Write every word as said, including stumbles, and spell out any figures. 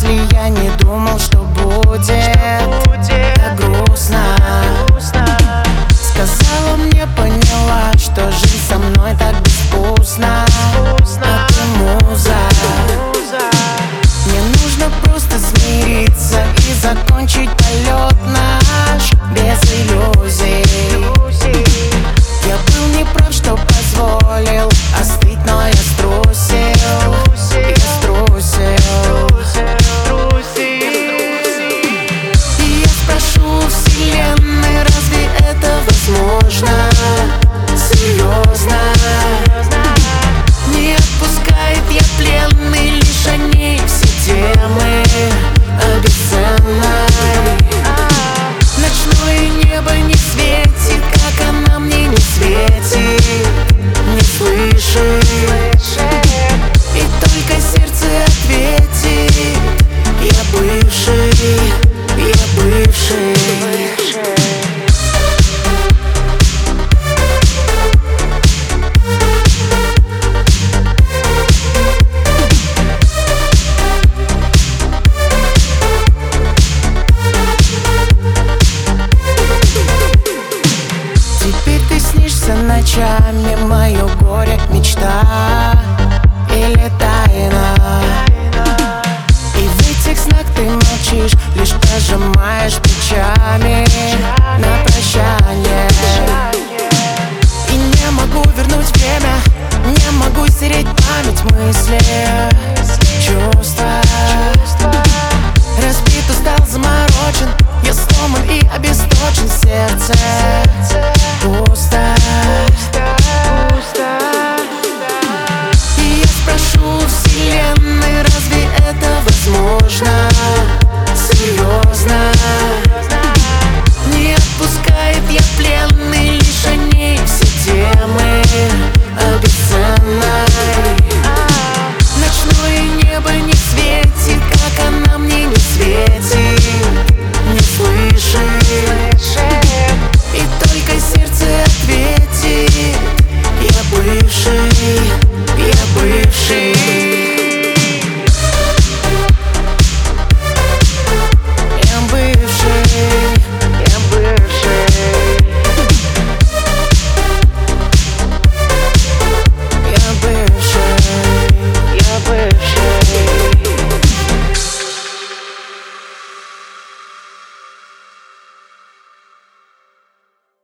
если я не думал, что будет так грустно. Сказала мне, поняла, что жизнь со мной так безвкусна. А ты муза. Мне нужно просто смириться и закончить полет наш без иллюзий. Я был неправ, что позволил остыть, но я струсил. Я струсил. И я спрошу у вселенной, разве это возможно? Серьезно? Не отпускает, я пленный, лишь они все темы обесценной. Ночное небо не светит, как она мне не светит, не слышит. И только сердце ответит: я бывший, я бывший. Теперь ты снишься ночами, мое горе, мечта или тайна. И в этих снах ты молчишь, лишь пожимаешь плечами на прощание. И не могу вернуть время, не могу стереть память, мысли, чувства. Разбит, устал, заморочен, я сломан и обесточен, сердце